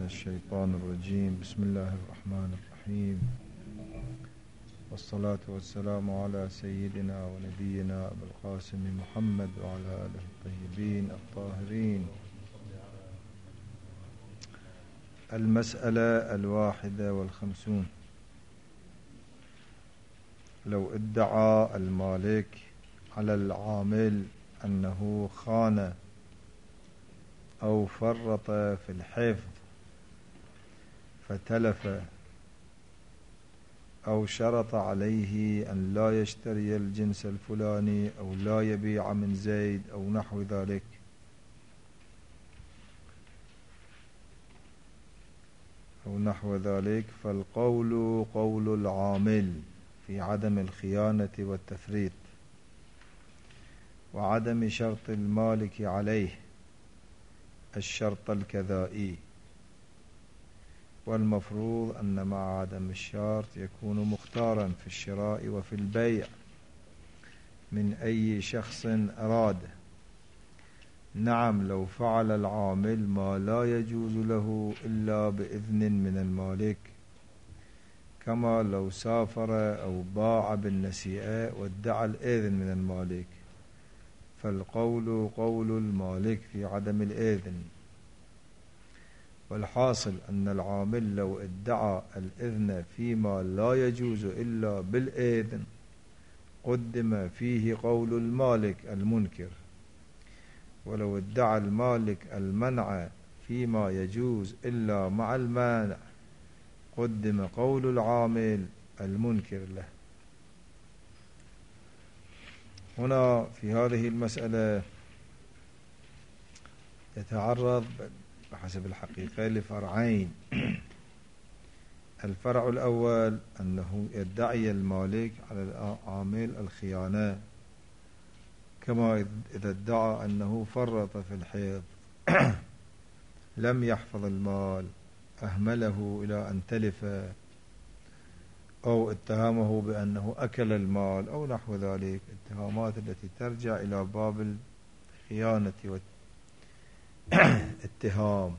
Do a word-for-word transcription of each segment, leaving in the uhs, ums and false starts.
الشيطان الرجيم. بسم الله الرحمن الرحيم، والصلاة والسلام على سيدنا ونبينا أبي القاسم محمد وعلى آله الطيبين الطاهرين. المسألة الواحدة والخمسون. لو ادعى المالك على العامل أنه خان أو فرط في الحفظ فتلف، أو شرط عليه أن لا يشتري الجنس الفلاني أو لا يبيع من زيد أو نحو ذلك، أو نحو ذلك فالقول قول العامل في عدم الخيانة والتفريط وعدم شرط المالك عليه الشرط الكذائي. والمفروض أن مع عدم الشرط يكون مختارا في الشراء وفي البيع من أي شخص أراد. نعم، لو فعل العامل ما لا يجوز له إلا بإذن من المالك، كما لو سافر أو باع بالنسيئة وادعى الإذن من المالك، فالقول قول المالك في عدم الإذن. والحاصل أن العامل لو ادعى الإذن فيما لا يجوز إلا بالإذن قدم فيه قول المالك المنكر، ولو ادعى المالك المنع فيما يجوز إلا مع المانع قدم قول العامل المنكر له. هنا في هذه المسألة يتعرض بحسب الحقيقة لفرعين. الفرع الأول أنه يدعي المالك على العامل الخيانة، كما إذا ادعى أنه فرط في الحفظ لم يحفظ المال، أهمله إلى أن تلف، أو اتهامه بأنه أكل المال أو نحو ذلك، اتهامات التي ترجع إلى باب الخيانة والاتهام.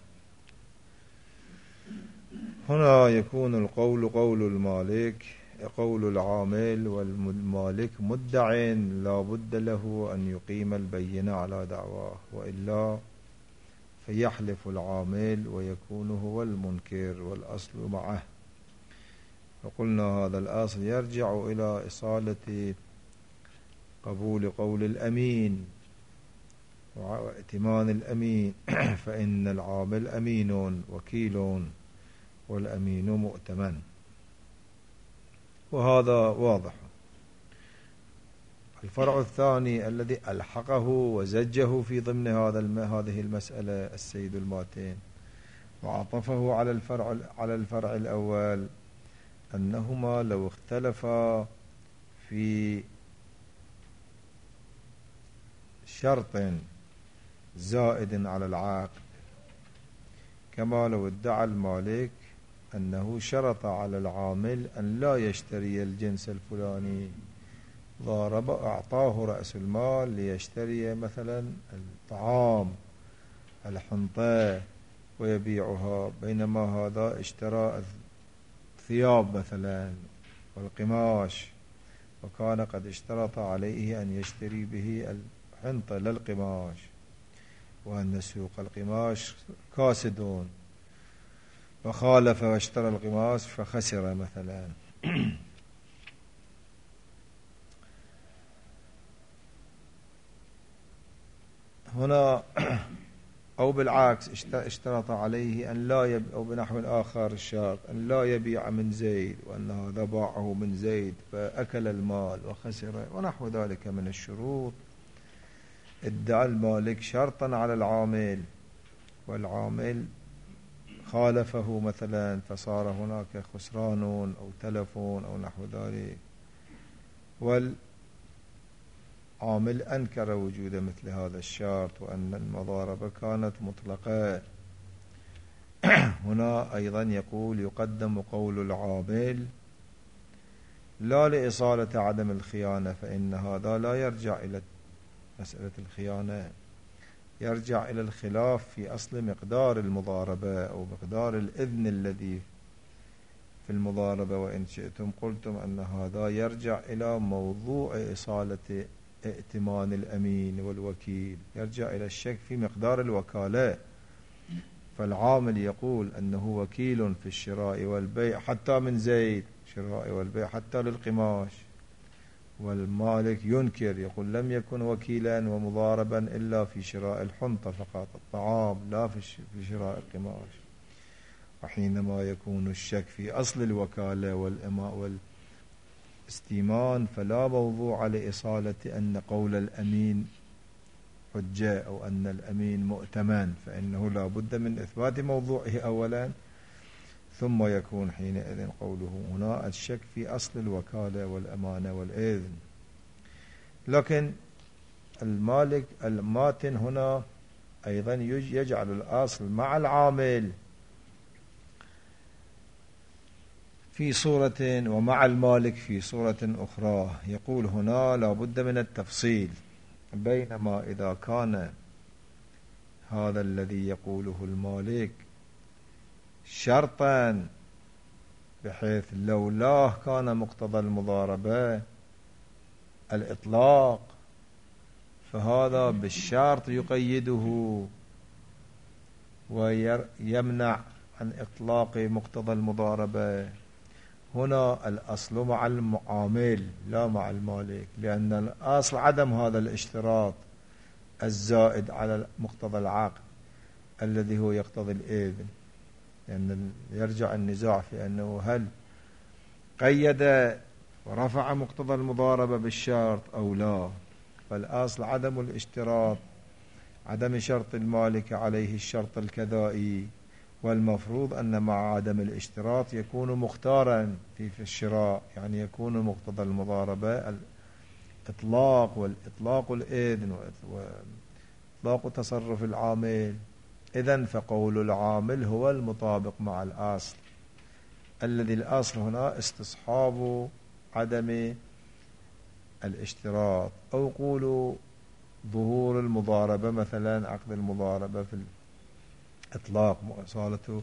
هنا يكون القول قول المالك قول العامل، والمالك مدع لا بد له أن يقيم البينة على دعواه، وإلا فيحلف العامل ويكون هو المنكر والأصل معه. وقلنا هذا الأصل يرجع إلى إصالة قبول قول الأمين وائتمان الأمين فإن العامل أمين وكيل والأمين مؤتمن، وهذا واضح. الفرع الثاني الذي ألحقه وزجه في ضمن هذا هذه المسألة السيد الماتين وعطفه على الفرع على الفرع الأول، أنهما لو اختلفا في شرط زائد على العقد، كما لو ادعى المالك أنه شرط على العامل أن لا يشتري الجنس الفلاني، ضارب أعطاه رأس المال ليشتري مثلا الطعام الحنطة ويبيعها، بينما هذا اشترى الثياب مثلا والقماش، وكان قد اشترط عليه أن يشتري به الحنطة للقماش، وأن سوق القماش كاسدون، وخالف واشترى القماش فخسر مثلا. هنا أو بالعكس اشترط عليه أن لا يبيع، أو بنحو آخر الشرط أن لا يبيع من زيد، وأن هذا باعه من زيد فأكل المال وخسر ونحو ذلك من الشروط. ادعى المالك شرطا على العامل والعامل خالفه مثلا، فصار هناك خسران أو تلف أو نحو ذلك، والعامل أنكر وجود مثل هذا الشرط وأن المضاربة كانت مطلقة. هنا أيضا يقول يقدم قول العامل لا لإصالة عدم الخيانة، فإن هذا لا يرجع إلى مسألة الخيانة، يرجع إلى الخلاف في أصل مقدار المضاربة أو مقدار الإذن الذي في المضاربة. وإن شئتم قلتم أن هذا يرجع إلى موضوع إصالة ائتمان الأمين والوكيل، يرجع إلى الشك في مقدار الوكالة. فالعامل يقول أنه وكيل في الشراء والبيع حتى من زيد، شراء والبيع حتى للقماش، والمالك ينكر يقول لم يكن وكيلا ومضاربا إلا في شراء الحنطة فقط الطعام، لا في شراء القماش. وحينما يكون الشك في أصل الوكالة والإماء والاستيمان فلا موضوع لإصالة أن قول الأمين حجة أو أن الأمين مؤتمن، فإنه لا بد من إثبات موضوعه أولا، ثم يكون حينئذ قوله هنا الشك في أصل الوكالة والأمانة والإذن. لكن المالك الماتن هنا أيضا يجعل الأصل مع العامل في صورة ومع المالك في صورة أخرى. يقول هنا لا بد من التفصيل، بينما إذا كان هذا الذي يقوله المالك شرطا بحيث لولاه كان مقتضى المضاربة الإطلاق، فهذا بالشرط يقيده ويمنع عن إطلاق مقتضى المضاربة. هنا الأصل مع المعامل لا مع المالك، لأن الأصل عدم هذا الاشتراط الزائد على مقتضى العقد الذي هو يقتضي الإذن، لأن يرجع النزاع في أنه هل قيد ورفع مقتضى المضاربة بالشرط أو لا. فالأصل عدم الاشتراط، عدم شرط المالك عليه الشرط الكذائي، والمفروض أن مع عدم الاشتراط يكون مختارا في الشراء، يعني يكون مقتضى المضاربة الإطلاق والإطلاق الإذن وإطلاق تصرف العامل. إذن فقول العامل هو المطابق مع الأصل، الذي الأصل هنا استصحاب عدم الاشتراط، أو قولوا ظهور المضاربة مثلا، عقد المضاربة في الإطلاق مؤصالة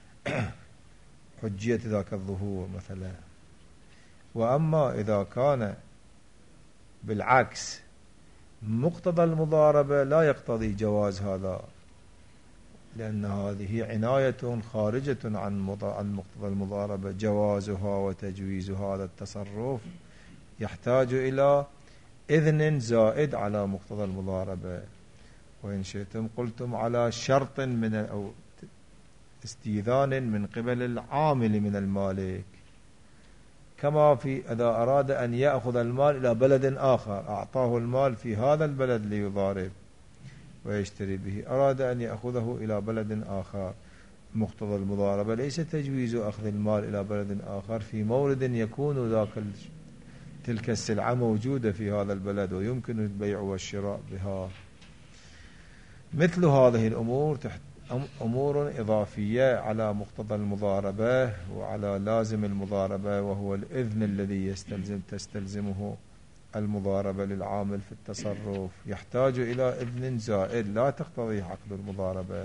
حجية ذاك الظهور مثلا. وأما إذا كان بالعكس مقتضى المضاربة لا يقتضي جواز هذا، لأن هذه عناية خارجة عن مقتضى المضاربة، جوازها وتجويز هذا التصرف يحتاج إلى إذن زائد على مقتضى المضاربة. وإن شئتم قلتم على شرط من أو استئذان من قبل العامل من المالك، كما في إذا أراد أن يأخذ المال إلى بلد آخر، أعطاه المال في هذا البلد ليضارب ويشتري به، أراد أن يأخذه إلى بلد آخر، مقتضى المضاربة ليس تجويز أخذ المال إلى بلد آخر في مورد يكون ذاك تلك السلعة موجودة في هذا البلد ويمكن البيع والشراء بها. مثل هذه الأمور تحت أمور إضافية على مقتضى المضاربة وعلى لازم المضاربة، وهو الإذن الذي يستلزم تستلزمه المضاربة للعامل في التصرف، يحتاج إلى إذن زائد لا تقتضيه عقد المضاربة.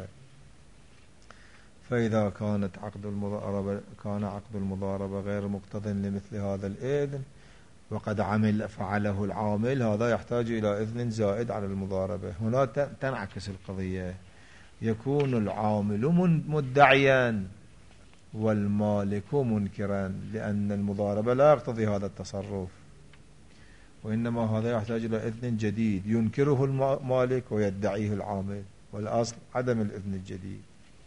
فإذا كانت عقد المضاربة كان عقد المضاربة غير مقتضٍ لمثل هذا الإذن وقد عمل فعله العامل، هذا يحتاج إلى إذن زائد على المضاربة. هنا تنعكس القضية، يكون العامل مدعيا والمالك منكرا، لأن المضاربة لا يقتضي هذا التصرف، وإنما هذا يحتاج إلى إذن جديد ينكره المالك ويدعيه العامل، والأصل عدم الإذن الجديد.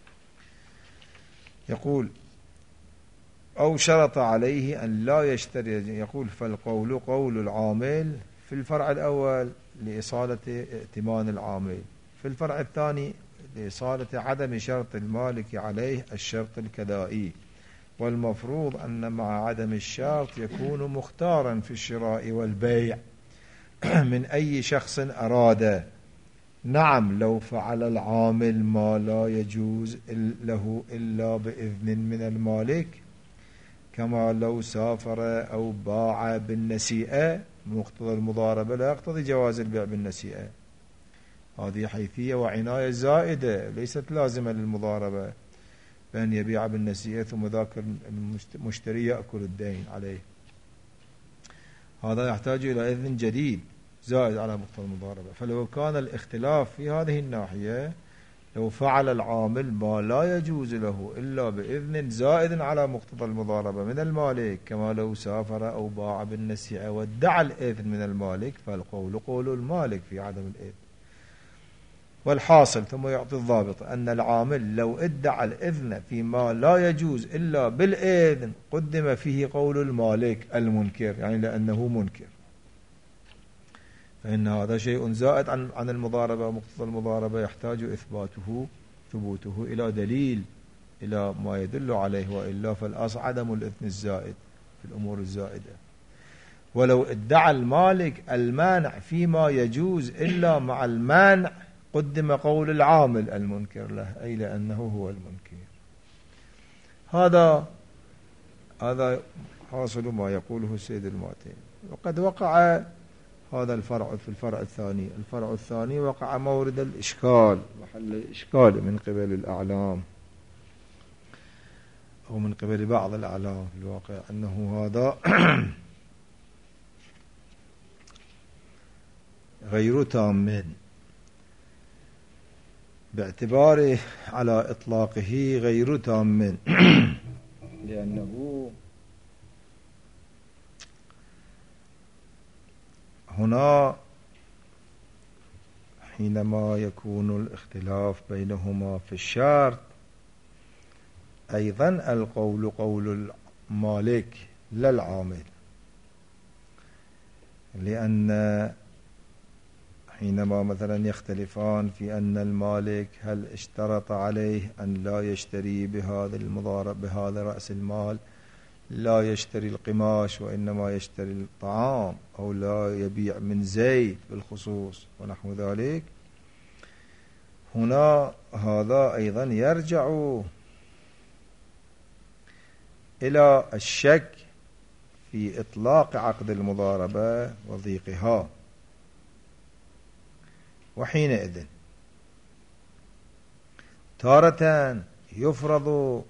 يقول أو شرط عليه أن لا يشتري، يقول فالقول قول العامل في الفرع الأول لإصالة ائتمان العامل، في الفرع الثاني لإصالة عدم شرط المالك عليه الشرط الكذائي. والمفروض أن مع عدم الشرط يكون مختارا في الشراء والبيع من أي شخص أراد. نعم لو فعل العامل ما لا يجوز له إلا بإذن من المالك، كما لو سافر أو باع بالنسيئة، مقتضى المضاربة لا يقتضي جواز البيع بالنسيئة، هذه حيثية وعناية زائدة ليست لازمة للمضاربة، بأن يبيع بالنسيئة ثم ذاك المشتري يأكل الدين عليه. هذا يحتاج إلى إذن جديد زائد على مقتضى المضاربة. فلو كان الاختلاف في هذه الناحية، لو فعل العامل ما لا يجوز له إلا بإذن زائد على مقتضى المضاربة من المالك، كما لو سافر أو باع بالنسيئة وادعى الإذن من المالك، فالقول قول المالك في عدم الإذن. والحاصل ثم يعطي الضابط أن العامل لو ادعى الإذن فيما لا يجوز إلا بالإذن قدم فيه قول المالك المنكر، يعني لأنه منكر، فإن هذا شيء زائد عن عن المضاربة، ومقتضى المضاربة يحتاج إثباته ثبوته إلى دليل، إلى ما يدل عليه، وإلا فالأصل عدم الإذن الزائد في الأمور الزائدة. ولو ادعى المالك المانع فيما يجوز إلا مع المانع قدم قول العامل المنكر له، أي لأنه هو المنكر. هذا هذا حاصل ما يقوله السيد المعتين. وقد وقع هذا الفرع في الفرع الثاني. الفرع الثاني وقع مورد الإشكال، محل الإشكال من قبل الأعلام أو من قبل بعض الأعلام في الواقع، أنه هذا غير تام باعتباره على إطلاقه غير تام لأنه هنا حينما يكون الاختلاف بينهما في الشرط أيضا القول قول المالك لا العامل، لأن حينما مثلا يختلفان في أن المالك هل اشترط عليه أن لا يشتري بهذا المضارب بهذا رأس المال، لا يشتري القماش وإنما يشتري الطعام، أو لا يبيع من زيت بالخصوص ونحو ذلك، هنا هذا أيضا يرجع إلى الشك في إطلاق عقد المضاربة وضيقها. وحينئذ تارة يفرض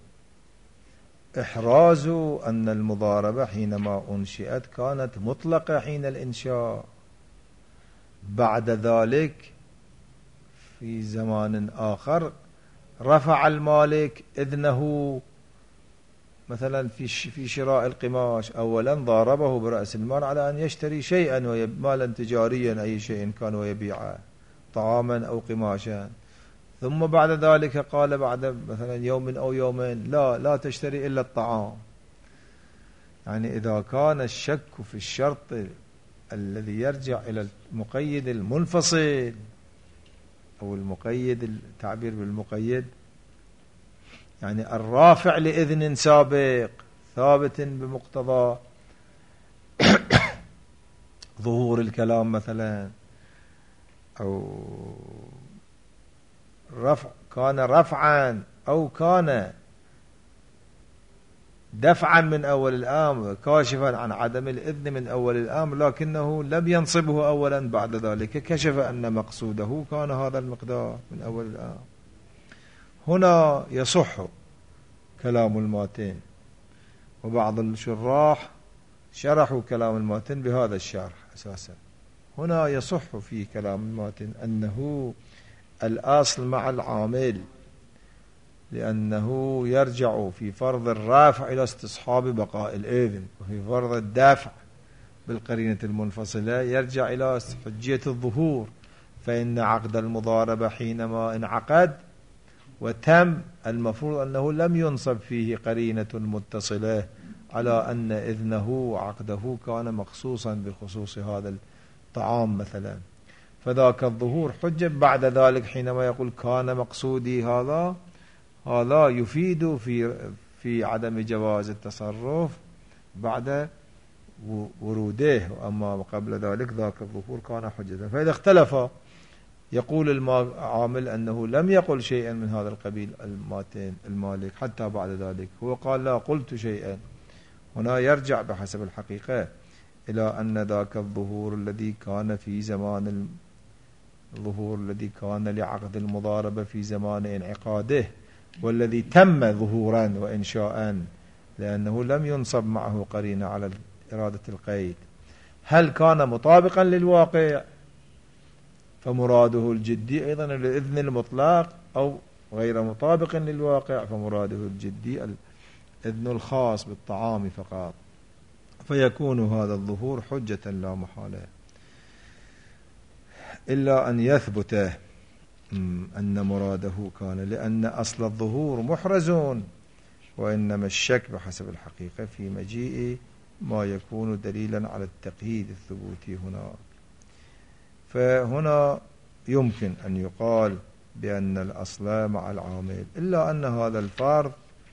إحراز أن المضاربة حينما أنشئت كانت مطلقة حين الإنشاء، بعد ذلك في زمان آخر رفع المالك إذنه مثلا في في شراء القماش، أولا ضاربه برأس المال على أن يشتري شيئا مالا تجاريا أي شيء كان ويبيعه، طعاما أو قماشا، ثم بعد ذلك قال بعد مثلا يوم أو يومين لا لا تشتري إلا الطعام. يعني إذا كان الشك في الشرط الذي يرجع إلى المقيد المنفصل أو المقيد، التعبير بالمقيد يعني الرافع لإذن سابق ثابت بمقتضى ظهور الكلام مثلا، أو رفع كان رفعا أو كان دفعا من أول الأمر كاشفا عن عدم الإذن من أول الأمر، لكنه لم ينصبه أولا، بعد ذلك كشف أن مقصوده كان هذا المقدار من أول الأمر. هنا يصح كلام الماتن، وبعض الشراح شرحوا كلام الماتن بهذا الشرح أساسا. هنا يصح في كلام الماتن أنه الأصل مع العامل، لأنه يرجع في فرض الرافع إلى استصحاب بقاء الإذن، وفي فرض الدافع بالقرينة المنفصلة يرجع إلى حجية الظهور، فإن عقد المضاربة حينما انعقد وتم المفروض أنه لم ينصب فيه قرينة متصلة على أن إذنه عقده كان مخصوصا بخصوص هذا الطعام مثلا، فذاك الظهور حجب بعد ذلك حينما يقول كان مقصودي هذا، هذا يفيد في في عدم جواز التصرف بعد وروده، وأما قبل ذلك ذاك الظهور كان حجة. فإذا اختلف يقول العامل أنه لم يقل شيئا من هذا القبيل الماتين المالك حتى بعد ذلك، هو قال لا قلت شيئا. هنا يرجع بحسب الحقيقة إلى أن ذاك الظهور الذي كان في زمان الظهور الذي كان لعقد المضاربة في زمان انعقاده والذي تم ظهورا وإنشاء لأنه لم ينصب معه قرينة على إرادة القيد، هل كان مطابقا للواقع فمراده الجدي أيضا الإذن المطلق، أو غير مطابق للواقع فمراده الجدي الإذن الخاص بالطعام فقط، فيكون هذا الظهور حجة لا محالة، إلا أن يثبت أن مراده كان، لأن أصل الظهور محرزون، وإنما الشك بحسب الحقيقة في مجيء ما يكون دليلا على التقييد الثبوتي هناك. فهنا يمكن أن يقال بأن الأصل مع العامل، إلا أن هذا الفرض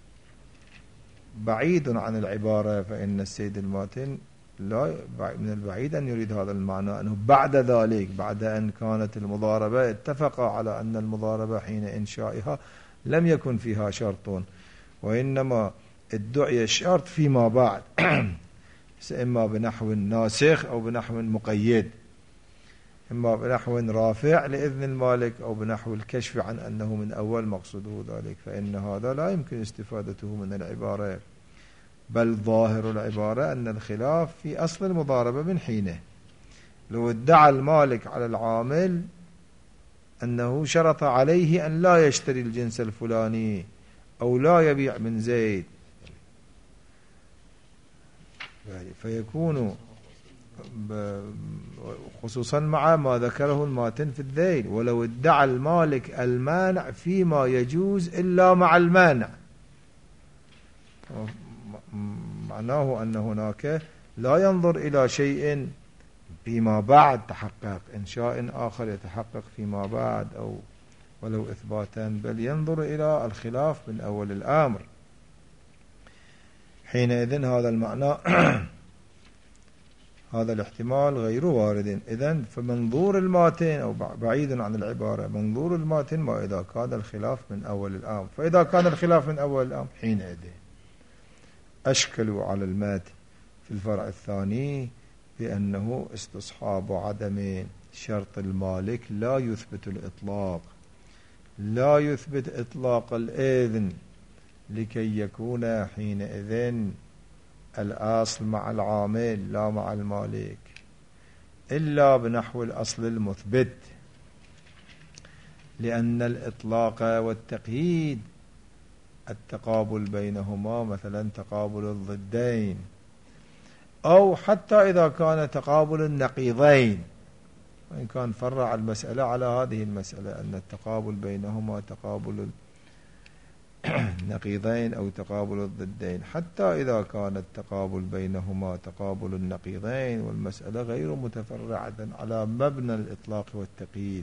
بعيد عن العبارة، فإن السيد الماتن لا من البعيد أن يريد هذا المعنى أنه بعد ذلك بعد أن كانت المضاربة اتفق على أن المضاربة حين إنشائها لم يكن فيها شرط، وإنما ادعي الشرط فيما بعد إما بنحو ناسخ أو بنحو مقيد، إما بنحو رافع لإذن المالك أو بنحو الكشف عن أنه من أول مقصوده ذلك، فإن هذا لا يمكن استفادته من العبارة، بل ظاهر العبارة أن الخلاف في أصل المضاربة من حينه. لو ادعى المالك على العامل أنه شرط عليه أن لا يشتري الجنس الفلاني أو لا يبيع من زيد، فيكون خصوصا مع ما ذكره الماتن في الذيل، ولو ادعى المالك المانع فيما يجوز إلا مع المانع، معناه أن هناك لا ينظر إلى شيء فيما بعد تحقق، إنشاء آخر يتحقق فيما بعد أو ولو إثباتا، بل ينظر إلى الخلاف من أول الأمر. حينئذ هذا المعنى هذا الاحتمال غير وارد. إذن فمنظور الماتن أو بعيد عن العبارة، منظور الماتن ما إذا كان الخلاف من أول الأمر، فإذا كان الخلاف من أول الأمر حينئذ أشكلوا على الماتن في الفرع الثاني بأنه استصحاب عدم شرط المالك لا يثبت الإطلاق، لا يثبت إطلاق الإذن، لكي يكون حينئذ الأصل مع العامل لا مع المالك، إلا بنحو الأصل المثبت، لأن الإطلاق والتقييد التقابل بينهما مثلا تقابل الضدين، أو حتى إذا كان تقابل النقيضين، وإن كان فرع المسألة على هذه المسألة أن التقابل بينهما تقابل النقيضين أو تقابل الضدين، حتى إذا كان التقابل بينهما تقابل النقيضين والمسألة غير متفرعة على مبنى الإطلاق والتقييد،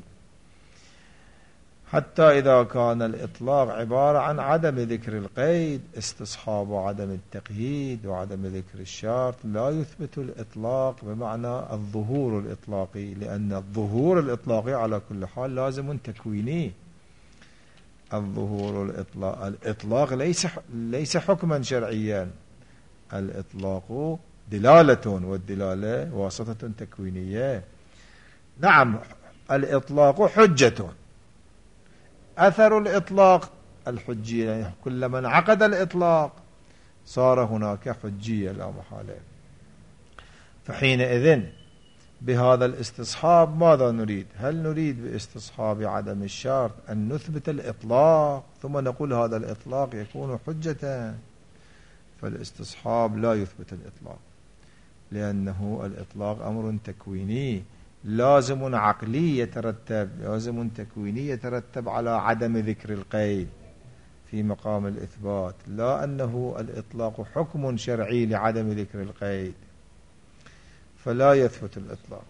حتى إذا كان الإطلاق عبارة عن عدم ذكر القيد استصحاب عدم التقييد وعدم ذكر الشرط، لا يثبت الإطلاق بمعنى الظهور الإطلاقي، لأن الظهور الإطلاقي على كل حال لازم تكويني. الظهور الإطلاق الإطلاق ليس ليس حكما شرعيا، الإطلاق دلالة، والدلالة واسطة تكوينية. نعم الإطلاق حجة، أثر الإطلاق الحجية، يعني كلما انعقد الإطلاق صار هناك حجية لا محالة. فحينئذ بهذا الاستصحاب ماذا نريد؟ هل نريد باستصحاب عدم الشرط أن نثبت الإطلاق ثم نقول هذا الإطلاق يكون حجة؟ فالاستصحاب لا يثبت الإطلاق، لأنه الإطلاق أمر تكويني لازم عقلي يترتب، لازم تكويني يترتب على عدم ذكر القيد في مقام الإثبات، لا أنه الإطلاق حكم شرعي لعدم ذكر القيد، فلا يثبت الإطلاق.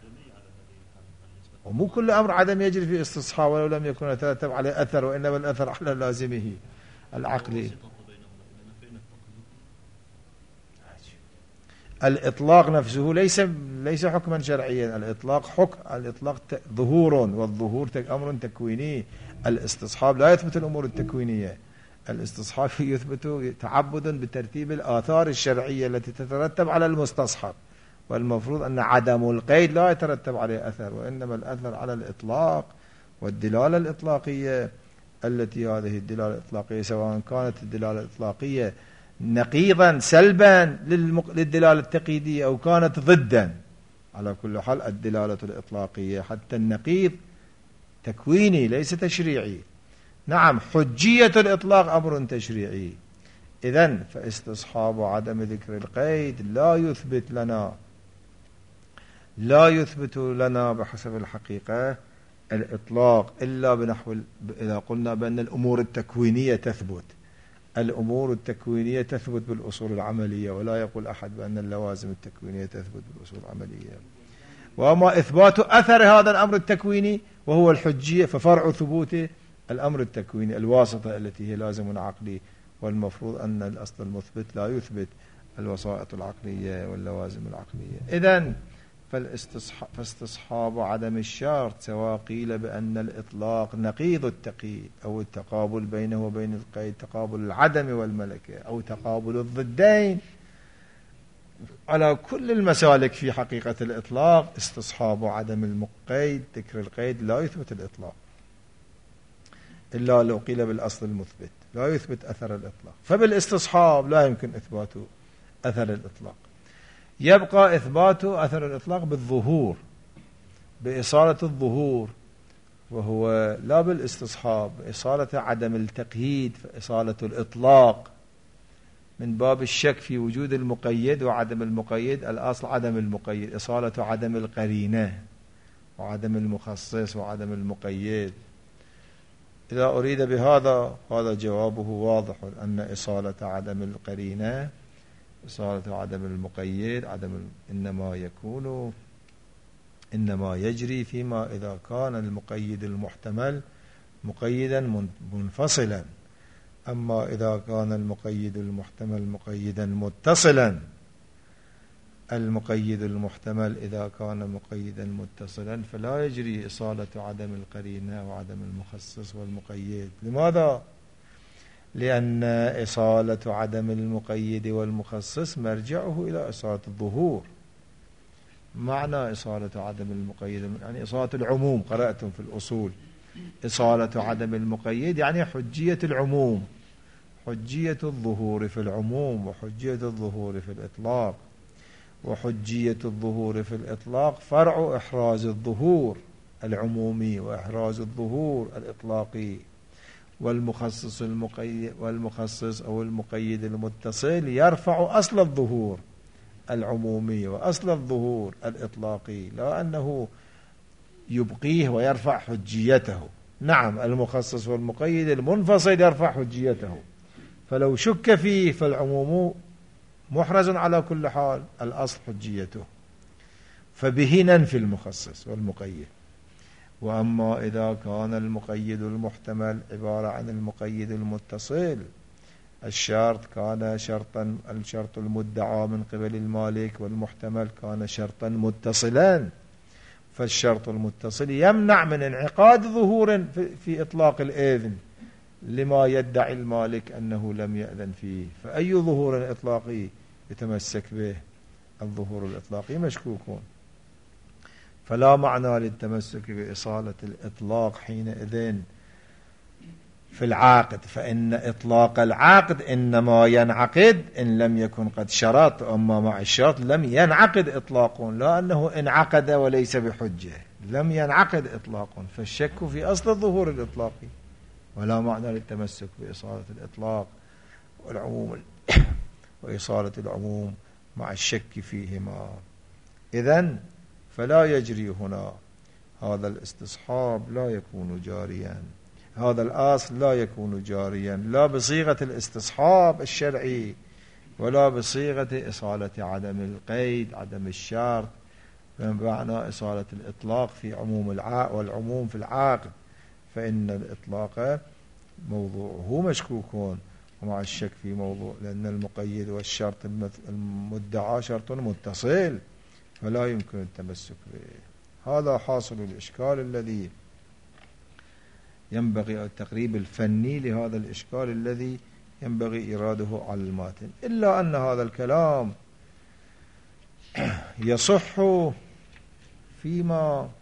ومو كل أمر عدم يجري في استصحاب ولو لم يكن يترتب عليه أثر، وإنما الأثر على لازمه العقلي. الإطلاق نفسه ليس ليس حكما شرعيا، الإطلاق حكم، الإطلاق ظهور، والظهور أمر تكويني. الاستصحاب لا يثبت الأمور التكوينية، الاستصحاب يثبت تعبدا بترتيب الآثار الشرعية التي تترتب على المستصحب، والمفروض أن عدم القيد لا يترتب عليه أثر، وإنما الأثر على الإطلاق والدلالة الإطلاقية، التي هذه الدلالة الإطلاقية سواء كانت الدلالة الإطلاقية نقيضا سلبا للدلالة التقييدية أو كانت ضدا. على كل حال الدلالة الإطلاقية حتى النقيض تكويني ليس تشريعي. نعم، حجية الإطلاق أمر تشريعي. إذن فاستصحاب عدم ذكر القيد لا يثبت لنا لا يثبت لنا بحسب الحقيقة الإطلاق إلا بنحو، إذا قلنا بأن الأمور التكوينية تثبت. الأمور التكوينية تثبت بالأصول العملية، ولا يقول أحد بأن اللوازم التكوينية تثبت بالأصول العملية. وأما إثبات أثر هذا الأمر التكويني وهو الحجية ففرع ثبوته الأمر التكويني الواسطة التي هي لازم عقلي، والمفروض أن الأصل المثبت لا يثبت الوسائط العقلية واللوازم العقلية. إذن فاستصحاب عدم الشرط سواء قيل بأن الإطلاق نقيض التقييد أو التقابل بينه وبين القيد تقابل العدم والملكة أو تقابل الضدين، على كل المسالك في حقيقة الإطلاق استصحاب عدم المقيد ذكر القيد لا يثبت الإطلاق إلا لو قيل بالأصل المثبت لا يثبت أثر الإطلاق. فبالاستصحاب لا يمكن إثبات أثر الإطلاق، يبقى إثبات أثر الإطلاق بالظهور بإصالة الظهور، وهو لا بالاستصحاب بإصالة عدم التقييد فإصالة الإطلاق من باب الشك في وجود المقيد وعدم المقيد. الأصل عدم المقيد، إصالة عدم القرينة وعدم المخصص وعدم المقيد. إذا أريد بهذا هذا جوابه واضح، أن إصالة عدم القرينة إصالة عدم المقيد عدم إنما يكون إنما يجري فيما إذا كان المقيد المحتمل مقيدا منفصلا، أما إذا كان المقيد المحتمل مقيدا متصلا. المقيد المحتمل إذا كان مقيدا متصلا فلا يجري إصالة عدم القرينة وعدم المخصص والمقيد. لماذا؟ لأن إصالة عدم المقيد والمخصص مرجعه إلى إصالة الظهور. معنى إصالة عدم المقيد يعني إصالة العموم، قرأتم في الأصول إصالة عدم المقيد يعني حجية العموم، حجية الظهور في العموم وحجية الظهور في الإطلاق. وحجية الظهور في الإطلاق فرع إحراز الظهور العمومي وإحراز الظهور الإطلاقي. والمخصص المقيد والمخصص أو المقيد المتصل يرفع أصل الظهور العمومي وأصل الظهور الإطلاقي، لا أنه يبقيه ويرفع حجيته. نعم، المخصص والمقيد المنفصل يرفع حجيته، فلو شك فيه فالعموم محرز على كل حال، الأصل حجيته، فبه ننفي المخصص والمقيد. وأما إذا كان المقيد المحتمل عبارة عن المقيد المتصل، الشرط كان شرطا الشرط المدعى من قبل المالك والمحتمل كان شرطا متصلا، فالشرط المتصل يمنع من انعقاد ظهور في إطلاق الإذن لما يدعي المالك أنه لم يأذن فيه. فأي ظهور إطلاقي يتمسك به؟ الظهور الإطلاقي مشكوكون، فلا معنى للتمسك بإصالة الإطلاق حينئذ في العاقد، فإن إطلاق العاقد إنما ينعقد إن لم يكن قد شرط، أما مع الشرط لم ينعقد إطلاق، لا أنه انعقد وليس بحجة، لم ينعقد إطلاق، فالشك في أصل الظهور الإطلاقي، ولا معنى للتمسك بإصالة الإطلاق والعموم وإصالة العموم مع الشك فيهما. إذن فلا يجري هنا هذا الاستصحاب، لا يكون جاريا، هذا الأصل لا يكون جاريا لا بصيغة الاستصحاب الشرعي ولا بصيغة إصالة عدم القيد عدم الشرط، بمعنى إصالة الإطلاق في عموم العاقد والعموم في العاقد، فإن الإطلاق موضوعه مشكوكون ومع الشك في موضوع، لأن المقيد والشرط المدعى شرط متصل فلا يمكن التمسك به. هذا حاصل الإشكال الذي ينبغي التقريب الفني لهذا الإشكال الذي ينبغي إراده على الماتن، إلا أن هذا الكلام يصح فيما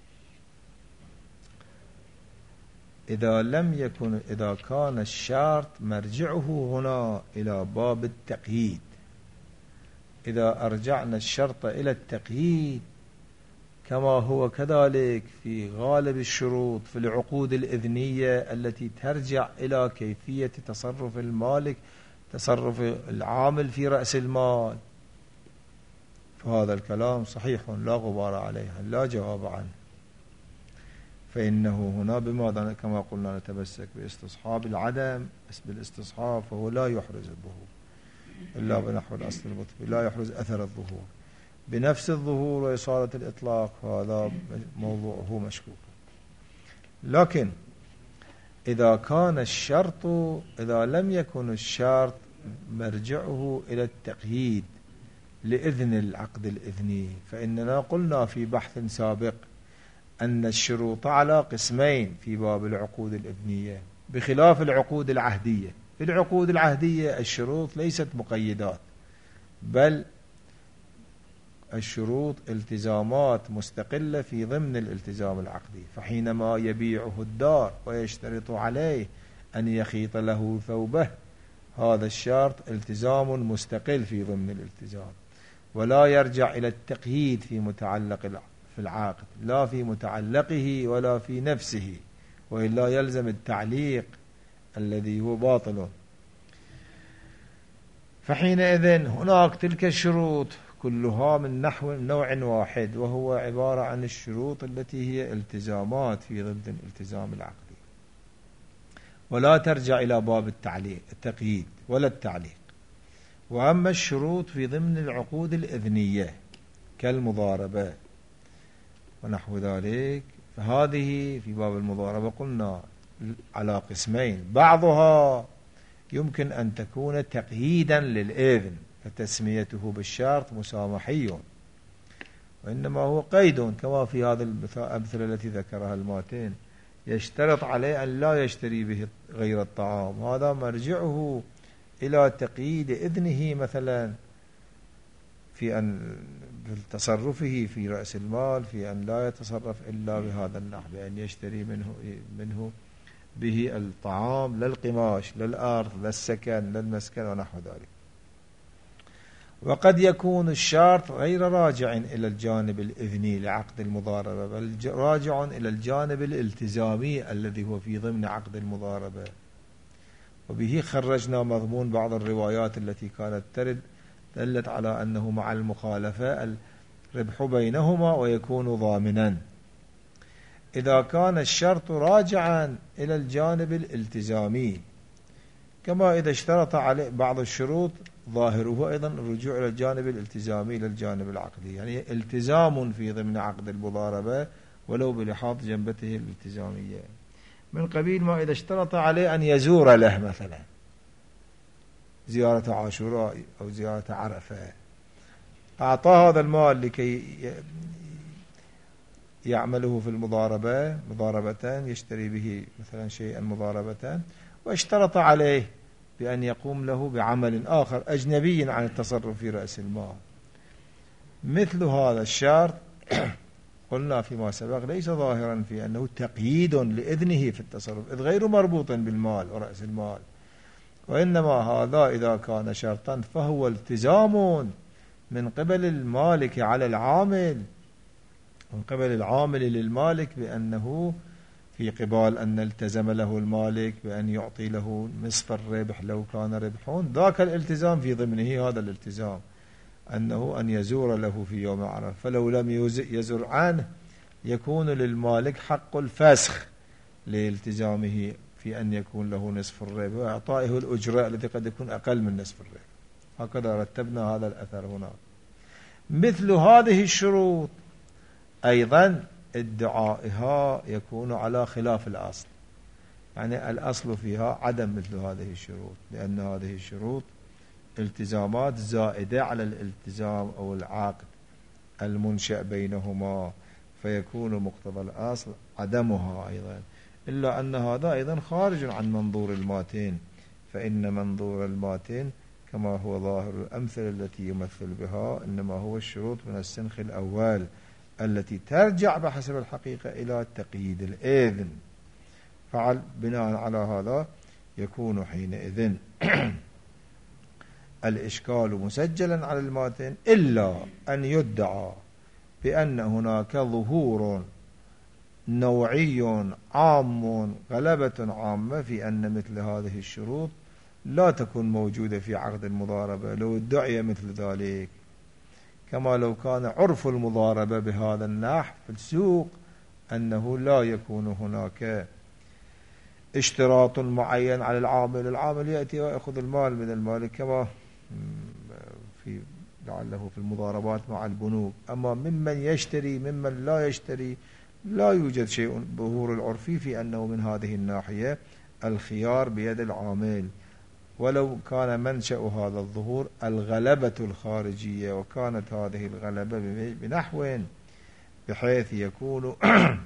إذا لم يكن إذا كان الشرط مرجعه هنا إلى باب التقييد. إذا أرجعنا الشرط إلى التقييد كما هو كذلك في غالب الشروط في العقود الإذنية التي ترجع إلى كيفية تصرف المالك، تصرف العامل في رأس المال، فهذا الكلام صحيح لا غبار عليه لا جواب عنه. فإنه هنا بماذا كما قلنا نتمسك باستصحاب العدم، بس بالاستصحاب فهو لا يحرز الظهور إلا بنحو الأصل المطلق، لا يحرز أثر الظهور بنفس الظهور وإصالة الإطلاق، هذا موضوعه مشكوك. لكن إذا كان الشرط إذا لم يكن الشرط مرجعه إلى التقييد لإذن العقد الإذني، فإننا قلنا في بحث سابق أن الشروط على قسمين في باب العقود الإذنية بخلاف العقود العهدية. في العقود العهدية الشروط ليست مقيدات، بل الشروط التزامات مستقلة في ضمن الالتزام العقدي. فحينما يبيعه الدار ويشترط عليه أن يخيط له ثوبه، هذا الشرط التزام مستقل في ضمن الالتزام، ولا يرجع إلى التقييد في متعلق في العاقد، لا في متعلقه ولا في نفسه، وإلا يلزم التعليق الذي هو باطل. فحينئذ هناك تلك الشروط كلها من نحو نوع واحد، وهو عبارة عن الشروط التي هي التزامات في ضمن الالتزام العقدي، ولا ترجع إلى باب التعليق التقييد ولا التعليق. وأما الشروط في ضمن العقود الإذنية كالمضاربة ونحو ذلك، فهذه في باب المضاربة قلنا على قسمين، بعضها يمكن أن تكون تقييدا للإذن فتسميته بالشرط مسامحي، وإنما هو قيد كما في هذه الأمثلة التي ذكرها الماتين، يشترط عليه أن لا يشتري به غير الطعام، هذا مرجعه إلى تقييد إذنه مثلا في أن تصرفه في رأس المال، في أن لا يتصرف إلا بهذا النحو، بأن يشتري منه منه به الطعام لا القماش لا الأرض لا السكن لا المسكن ونحو ذلك. وقد يكون الشرط غير راجع إلى الجانب الإذني لعقد المضاربة، بل راجع إلى الجانب الالتزامي الذي هو في ضمن عقد المضاربة. وبه خرجنا مضمون بعض الروايات التي كانت ترد دلت على أنه مع المخالفة الربح بينهما ويكون ضامنا. إذا كان الشرط راجعا إلى الجانب الالتزامي، كما إذا اشترط عليه بعض الشروط ظاهره أيضا الرجوع إلى الجانب الالتزامي للجانب العقدي، يعني التزام في ضمن عقد المضاربة ولو بلحاظ جنبته الالتزامية، من قبيل ما إذا اشترط عليه أن يزور له مثلا زيارة عاشوراء أو زيارة عرفة، أعطاه هذا المال لكي يعمله في المضاربة مضاربة يشتري به مثلا شيئا مضاربة، واشترط عليه بأن يقوم له بعمل آخر أجنبي عن التصرف في رأس المال. مثل هذا الشرط قلنا فيما سبق ليس ظاهرا في أنه تقييد لإذنه في التصرف، إذ غير مربوط بالمال ورأس المال، وإنما هذا إذا كان شرطا فهو التزام من قبل المالك على العامل، من قبل العامل للمالك بأنه في قبال أن التزم له المالك بأن يعطي له نصف الربح لو كان ربحون، ذاك الالتزام في ضمنه هذا الالتزام أنه أن يزور له في يوم عرفة، فلو لم يزر عنه يكون للمالك حق الفسخ لالتزامه في أن يكون له نصف الربح وإعطائه الأجرة التي قد يكون أقل من نصف الربح. هكذا رتبنا هذا الأثر هنا. مثل هذه الشروط أيضا ادعائها يكون على خلاف الأصل، يعني الأصل فيها عدم مثل هذه الشروط، لأن هذه الشروط التزامات زائدة على الالتزام أو العقد المنشأ بينهما، فيكون مقتضى الأصل عدمها أيضا، إلا أن هذا أيضا خارج عن منظور الماتين، فإن منظور الماتين كما هو ظاهر الأمثلة التي يمثل بها، إنما هو الشروط من السنخ الأول التي ترجع بحسب الحقيقة إلى تقييد الإذن. فعل بناء على هذا يكون حينئذ الإشكال مسجلا على الماتن، إلا أن يدعى بأن هناك ظهور نوعي عام غلبة عامة في أن مثل هذه الشروط لا تكون موجودة في عقد المضاربة. لو ادعي مثل ذلك، كما لو كان عرف المضاربة بهذا النحو في السوق أنه لا يكون هناك اشتراط معين على العامل، العامل يأتي ويأخذ المال من المالك كما في لعله في المضاربات مع البنوك. أما ممن يشتري ممن لا يشتري لا يوجد شيء ظهور العرفي في أنه من هذه الناحية الخيار بيد العامل، ولو كان منشأ هذا الظهور الغلبة الخارجية، وكانت هذه الغلبة بنحو بحيث يكون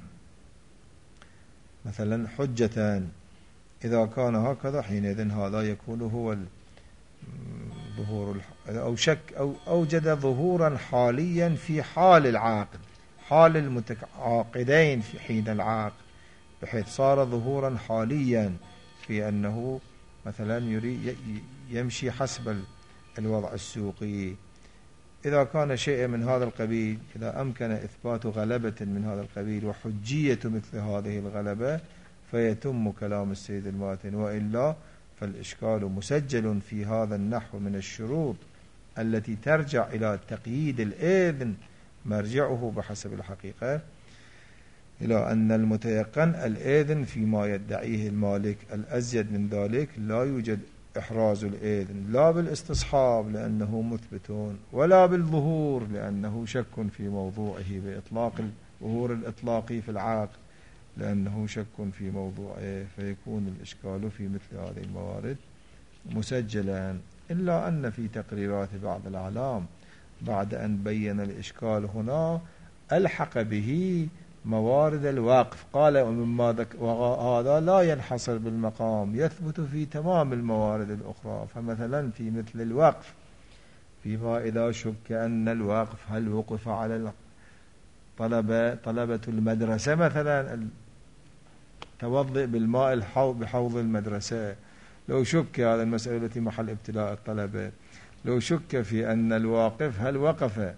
مثلا حجتان. إذا كان هكذا حينئذ هذا يكون هو ظهور أو شك أو أوجد ظهورا حاليا في حال العاقد، حال المتعاقدين في حين العقد، بحيث صار ظهورا حاليا في أنه مثلا يريد يمشي حسب الوضع السوقي. إذا كان شيء من هذا القبيل، إذا أمكن إثبات غلبة من هذا القبيل وحجية مثل هذه الغلبة فيتم كلام السيد الماتن، وإلا فالإشكال مسجل في هذا النحو من الشروط التي ترجع إلى تقييد الإذن، مرجعه بحسب الحقيقة إلى أن المتيقن الإذن فيما يدعيه المالك. الأزيد من ذلك لا يوجد إحراز الإذن لا بالاستصحاب لأنه مثبتون، ولا بالظهور لأنه شك في موضوعه، بإطلاق الظهور الإطلاقي في العقد لأنه شك في موضوعه، فيكون الإشكال في مثل هذه الموارد مسجلا. إلا أن في تقريرات بعض الأعلام بعد أن بين الإشكال هنا ألحق به موارد الوقف، قال ومما ذكر وهذا لا ينحصر بالمقام، يثبت في تمام الموارد الأخرى. فمثلا في مثل الوقف، فيما إذا شك أن الوقف هل وقف على طلبة طلبة المدرسة مثلا توضئ بالماء بحوض المدرسة، لو شك هذا المسألة التي محل ابتلاء الطلبة، لو شك في أن الواقف هل وقف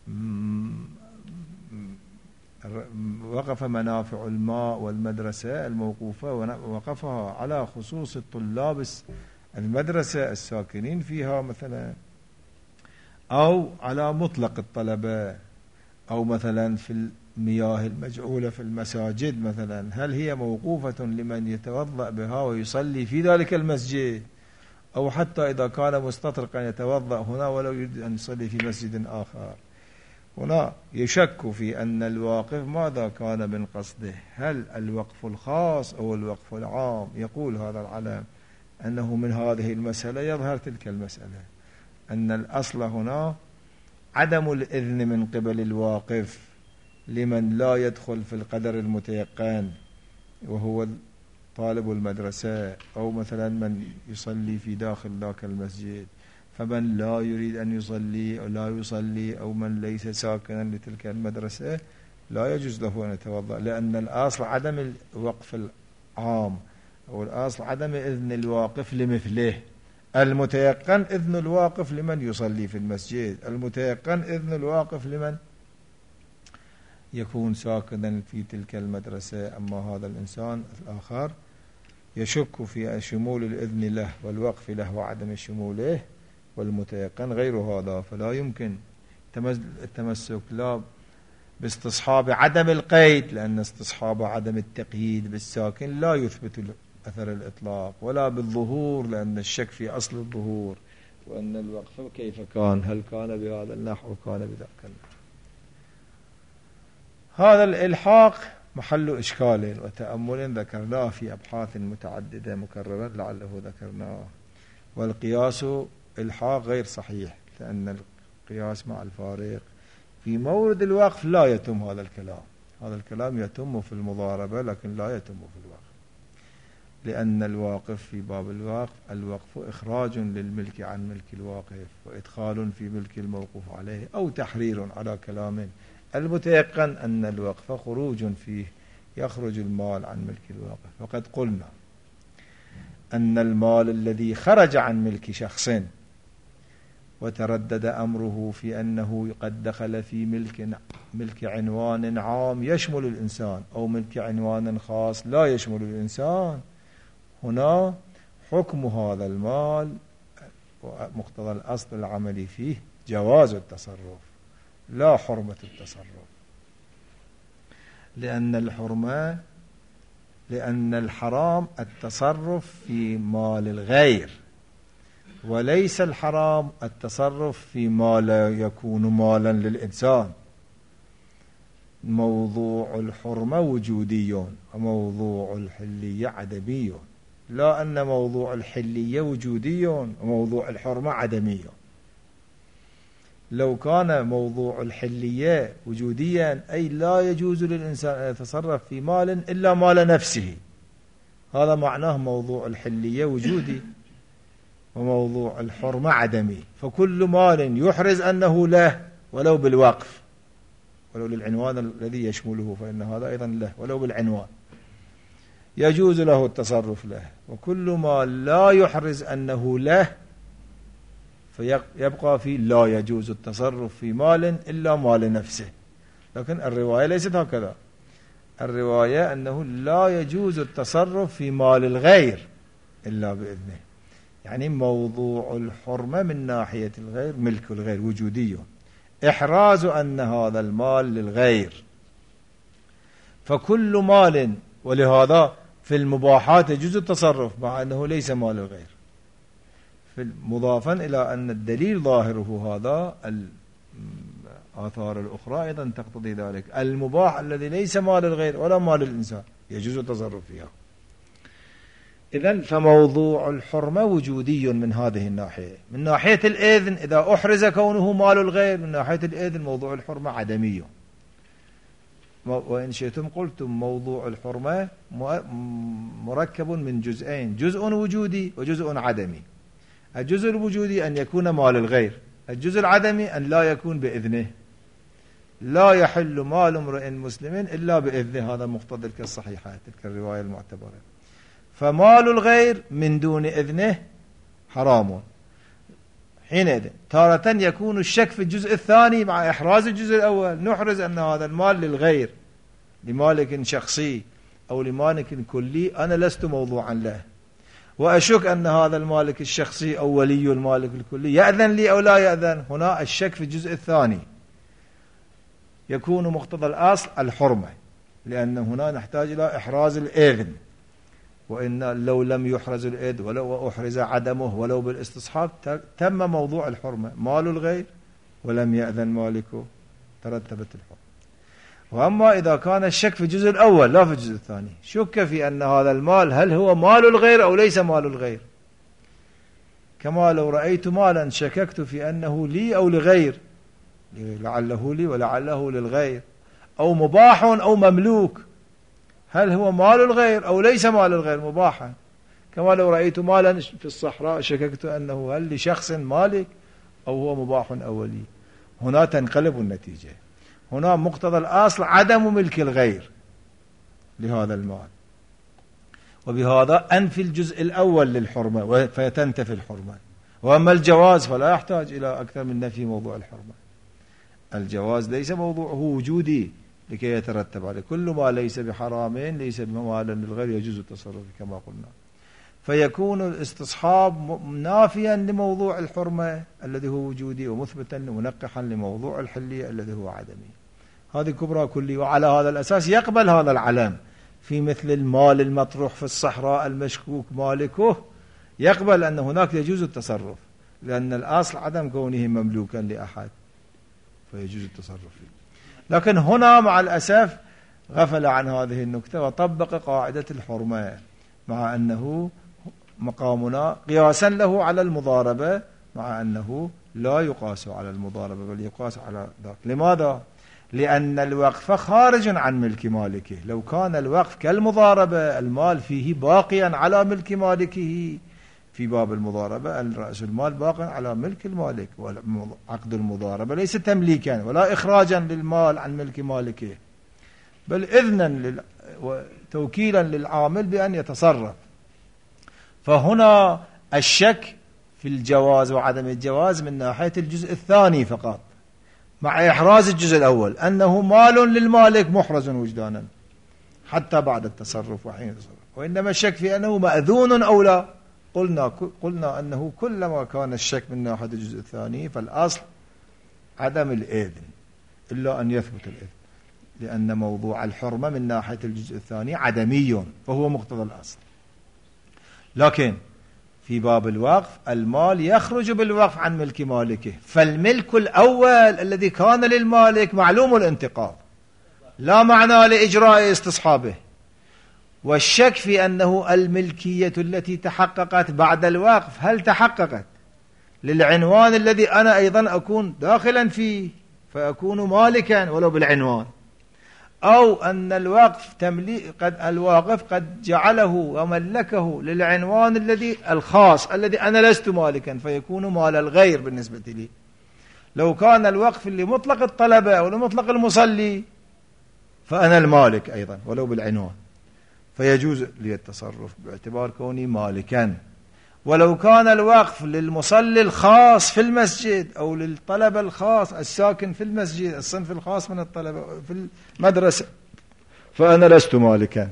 وقف منافع الماء والمدرسة الموقوفة وقفها على خصوص الطلاب المدرسة الساكنين فيها مثلا، أو على مطلق الطلبة، أو مثلا في المياه المجعولة في المساجد مثلا هل هي موقوفة لمن يتوضأ بها ويصلي في ذلك المسجد، أو حتى إذا كان مستطرقا يتوضأ هنا ولو يريد أن يصلي في مسجد آخر. هنا يشك في أن الواقف ماذا كان من قصده، هل الوقف الخاص أو الوقف العام. يقول هذا العلم أنه من هذه المسألة يظهر تلك المسألة، أن الأصل هنا عدم الإذن من قبل الواقف لمن لا يدخل في القدر المتيقن وهو طالب المدرسة، أو مثلا من يصلي في داخل ذاك المسجد. فمن لا يريد أن يصلي أو لا يصلي أو من ليس ساكنا لتلك المدرسة لا يجوز له أن يتوضأ، لأن الأصل عدم الوقف العام أو الأصل عدم إذن الواقف لمثله. المتيقن إذن الواقف لمن يصلي في المسجد، المتيقن إذن الواقف لمن يكون ساكنا في تلك المدرسة. أما هذا الإنسان الآخر يشك في شمول الإذن له والوقف له وعدم شموله، والمتيقن غير هذا، فلا يمكن التمسك لا باستصحاب عدم القيد، لأن استصحاب عدم التقييد بالساكن لا يثبت أثر الإطلاق، ولا بالظهور لأن الشك في أصل الظهور، وأن الوقف كيف كان، هل كان بهذا النحو كان بذاك النحو. هذا الإلحاق محل إشكال وتأمل ذكرناه في أبحاث متعددة مكررة لعله ذكرناه. والقياس إلحاق غير صحيح، لأن القياس مع الفارق في مورد الوقف لا يتم هذا الكلام، هذا الكلام يتم في المضاربة لكن لا يتم في الوقف. لأن الواقف في باب الوقف الوقف إخراج للملك عن ملك الواقف وإدخال في ملك الموقوف عليه أو تحرير على كلام المتيقن أن الوقف خروج فيه يخرج المال عن ملك الواقف. وقد قلنا أن المال الذي خرج عن ملك شخص وتردد أمره في أنه قد دخل في ملك ملك عنوان عام يشمل الإنسان أو ملك عنوان خاص لا يشمل الإنسان، هنا حكم هذا المال مقتضى الأصل العملي فيه جواز التصرف لا حرمة التصرف، لأن الحرمة لأن الحرام التصرف في مال الغير، وليس الحرام التصرف في ما لا يكون مالا للإنسان. موضوع الحرمة وجودي وموضوع الحلية عدمي، لا أن موضوع الحلية وجودي وموضوع الحرمة عدمي. لو كان موضوع الحلية وجوديا أي لا يجوز للإنسان أن يتصرف في مال إلا مال نفسه، هذا معناه موضوع الحلية وجودي وموضوع الحرمة عدمي. فكل مال يحرز أنه له ولو بالوقف ولو للعنوان الذي يشمله فإن هذا أيضا له ولو بالعنوان يجوز له التصرف له، وكل ما لا يحرز أنه له فيبقى في لا يجوز التصرف في مال إلا مال نفسه. لكن الرواية ليست هكذا، الرواية أنه لا يجوز التصرف في مال الغير إلا بإذنه، يعني موضوع الحرمة من ناحية الغير ملك الغير وجودي، إحراز أن هذا المال للغير. فكل مال، ولهذا في المباحات يجوز التصرف مع أنه ليس مال الغير، مضافا إلى أن الدليل ظاهره هذا، الآثار الأخرى أيضا تقتضي ذلك. المباح الذي ليس مال الغير ولا مال الإنسان يجوز التصرف فيها. إذن فموضوع الحرمة وجودي من هذه الناحية. من ناحية الإذن إذا أحرز كونه مال الغير، من ناحية الإذن موضوع الحرمة عدمي. وإن شئتم قلتم موضوع الحرمة مركب من جزئين، جزء وجودي وجزء عدمي. الجزء الوجودي أن يكون مال الغير، الجزء العدمي أن لا يكون بإذنه. لا يحل مال امرئ مسلم إلا بإذنه، هذا مقتضى تلك الصحيحة تلك الرواية المعتبرة. فمال الغير من دون إذنه حرام. حينئذ تارة يكون الشك في الجزء الثاني مع إحراز الجزء الأول، نحرز أن هذا المال للغير لمالك شخصي أو لمالك كلي أنا لست موضوعا له، وأشك أن هذا المالك الشخصي أو ولي المالك الكلي يأذن لي أو لا يأذن. هنا الشك في الجزء الثاني يكون مقتضى الأصل الحرمة، لأن هنا نحتاج إلى إحراز الإذن، وإن لو لم يحرز الإذن ولو أحرز عدمه ولو بالاستصحاب تم موضوع الحرمة، مال الغير ولم يأذن مالكه ترتبت الحرمة. وأما إذا كان الشك في الجزء الأول لا في الجزء الثاني، شك في أن هذا المال هل هو مال الغير أو ليس مال الغير، كما لو رأيت مالا شككت في أنه لي أو لغير، لعله لي ولعله للغير، أو مباح أو مملوك، هل هو مال الغير أو ليس مال الغير مباحا. كما لو رأيت مالا في الصحراء شككت أنه هل لشخص مالك أو هو مباح أو ولي، هنا تنقلب النتيجة. هنا مقتضى الأصل عدم ملك الغير لهذا المال، وبهذا أنفي الجزء الأول للحرمة فتنتفي الحرمة. وأما الجواز فلا يحتاج إلى أكثر من نفي موضوع الحرمة. الجواز ليس موضوعه وجودي لكي يترتب عليه، كل ما ليس بحرام ليس بمالا للغير يجوز التصرف كما قلنا. فيكون الاستصحاب نافيا لموضوع الحرمة الذي هو وجودي، ومثبتا ومنقحا لموضوع الحلية الذي هو عدمي. هذه كبرى كلي، وعلى هذا الأساس يقبل هذا العلم في مثل المال المطروح في الصحراء المشكوك مالكه، يقبل أن هناك يجوز التصرف، لأن الأصل عدم كونه مملوكا لأحد فيجوز التصرف فيه. لكن هنا مع الأسف غفل عن هذه النكتة وطبق قاعدة الحرمة، مع أنه مقامنا قياسا له على المضاربة، مع أنه لا يقاس على المضاربة بل يقاس على ذاك. لماذا؟ لأن الوقف خارج عن ملك مالكه. لو كان الوقف كالمضاربة المال فيه باقيا على ملك مالكه، في باب المضاربة رأس المال باق على ملك المالك، وعقد المضاربة ليس تمليكا ولا إخراجا للمال عن ملك مالكه، بل إذنا وتوكيلا للعامل بأن يتصرف. فهنا الشك في الجواز وعدم الجواز من ناحية الجزء الثاني فقط، مع إحراز الجزء الأول أنه مال للمالك محرز وجدانا حتى بعد التصرف وحين التصرف. وإنما الشك في أنه مأذون أو لا، قلنا قلنا أنه كلما كان الشك من ناحية الجزء الثاني فالأصل عدم الإذن إلا أن يثبت الإذن، لأن موضوع الحرمة من ناحية الجزء الثاني عدمي فهو مقتضى الأصل. لكن في باب الوقف المال يخرج بالوقف عن ملك مالكه، فالملك الأول الذي كان للمالك معلوم الانتقاض لا معنى لإجراء استصحابه. والشك في أنه الملكية التي تحققت بعد الوقف هل تحققت للعنوان الذي أنا أيضا أكون داخلا فيه فأكون مالكا ولو بالعنوان، أو أن الوقف تمليك قد الواقف قد جعله وملكه للعنوان الذي الخاص الذي أنا لست مالكا فيكون مال الغير بالنسبة لي. لو كان الوقف لمطلق الطلبة أو لمطلق المصلي فأنا المالك أيضا ولو بالعنوان، فيجوز لي التصرف باعتبار كوني مالكا. ولو كان الوقف للمصلي الخاص في المسجد أو للطلبة الخاص الساكن في المسجد الصنف الخاص من الطلبة في المدرسة فأنا لست مالكا.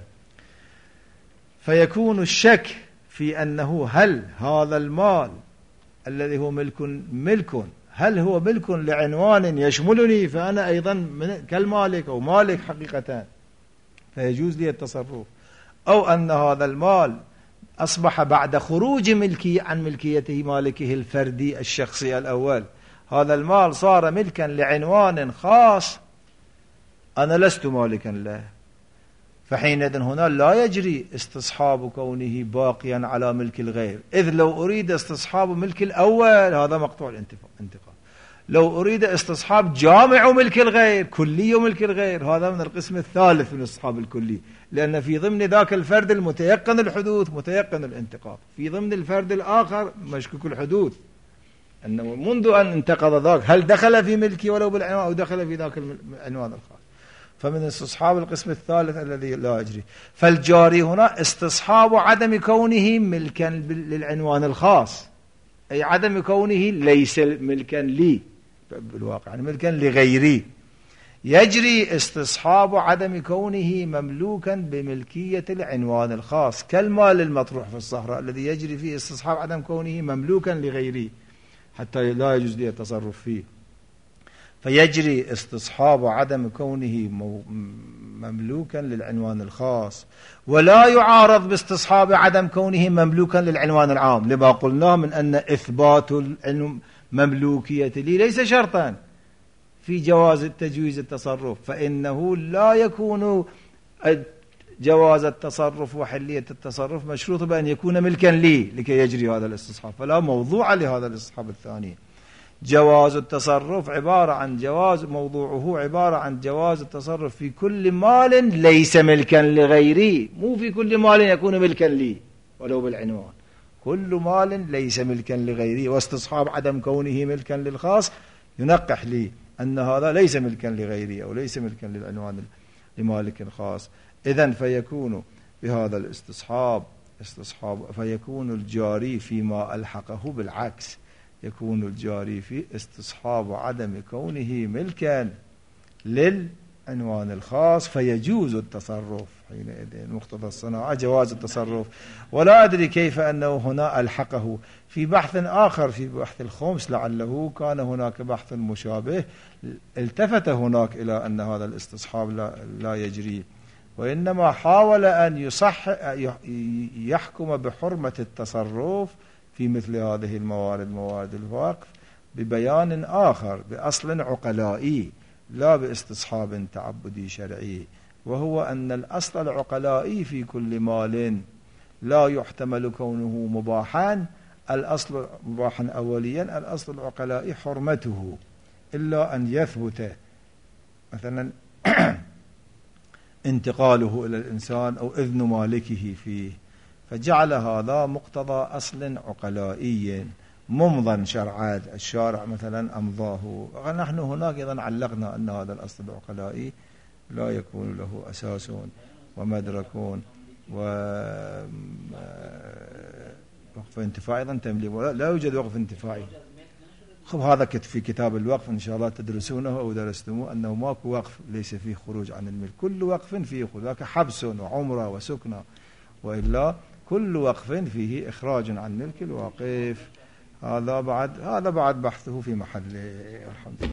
فيكون الشك في أنه هل هذا المال الذي هو ملك ملك هل هو ملك لعنوان يشملني فأنا أيضا كالمالك أو مالك حقيقة فيجوز لي التصرف، أو أن هذا المال أصبح بعد خروج ملكي عن ملكيته مالكه الفردي الشخصي الأول، هذا المال صار ملكا لعنوان خاص أنا لست مالكا له، فحينئذ هنا لا يجري استصحاب كونه باقيا على ملك الغير، إذ لو أريد استصحاب ملك الأول هذا مقطوع الانتقال. لو أريد استصحاب جامع ملك الغير كلي ملك الغير هذا من القسم الثالث من الاستصحاب الكلي، لأن في ضمن ذاك الفرد المتيقن الحدوث متيقن الانتقاض، في ضمن الفرد الآخر مشكوك الحدوث أنه منذ أن انتقض ذاك هل دخل في ملكي ولو بالعنوان أو دخل في ذاك العنوان الخاص، فمن استصحاب القسم الثالث الذي لا يجري. فالجاري هنا استصحاب عدم كونه ملكا للعنوان الخاص، أي عدم كونه ليس ملكا لي بالواقع يعني ملكا لغيري. يجري استصحاب عدم كونه مملوكا بملكية العنوان الخاص كالمال المطروح في الصحراء الذي يجري فيه استصحاب عدم كونه مملوكا لغيري حتى لا يجوز لي التصرف فيه. فيجري استصحاب عدم كونه مملوكا للعنوان الخاص، ولا يعارض باستصحاب عدم كونه مملوكا للعنوان العام، لما قلناه من أن إثبات المملوكية لي ليس شرطا في جواز التجويز التصرف، فإنه لا يكون جواز التصرف وحلية التصرف مشروط بأن يكون ملكا لي لكي يجري هذا الاستصحاب، فلا موضوع لهذا الاستصحاب الثاني. جواز التصرف عبارة عن جواز موضوعه عبارة عن جواز التصرف في كل مال ليس ملكا لغيري، مو في كل مال يكون ملكا لي ولو بالعنوان، كل مال ليس ملكا لغيري، واستصحاب عدم كونه ملكا للخاص ينقح لي أن هذا ليس ملكا لغيري أو ليس ملكا للعنوان لمالك خاص. إذن فيكون بهذا الاستصحاب استصحاب فيكون الجاري فيما ألحقه بالعكس، يكون الجاري في استصحاب عدم كونه ملكا للعنوان الخاص فيجوز التصرف حينئذ مقتضى الصناعة جواز التصرف. ولا أدري كيف أنه هنا ألحقه في بحث آخر في بحث الخمس، لعله كان هناك بحث مشابه التفت هناك إلى أن هذا الاستصحاب لا, لا يجري، وإنما حاول أن يصح يحكم بحرمة التصرف في مثل هذه الموارد موارد الوقف ببيان آخر بأصل عقلائي لا باستصحاب تعبدي شرعي، وهو أن الأصل العقلائي في كل مال لا يحتمل كونه مباحا، الأصل مباحا أوليا، الأصل العقلائي حرمته إلا أن يثبت مثلا انتقاله إلى الإنسان أو إذن مالكه فيه، فجعل هذا مقتضى أصل عقلائي ممضى شرعا، الشارع مثلا أمضاه. ونحن هناك أيضا علقنا أن هذا الأصل العقلائي لا يكون له أساس ومدرك ووقف انتفاعي. أيضا تمليك لا يوجد وقف انتفاعي. خب هذا في كتاب الوقف إن شاء الله تدرسونه أو درستموه، أنه ماكو وقف ليس فيه خروج عن الملك، كل وقف فيه خروج، حبس وعمرة وسكنة، وإلا كل وقف فيه إخراج عن ملك الواقف. هذا بعد هذا بعد بحثه في محله. الحمد لله.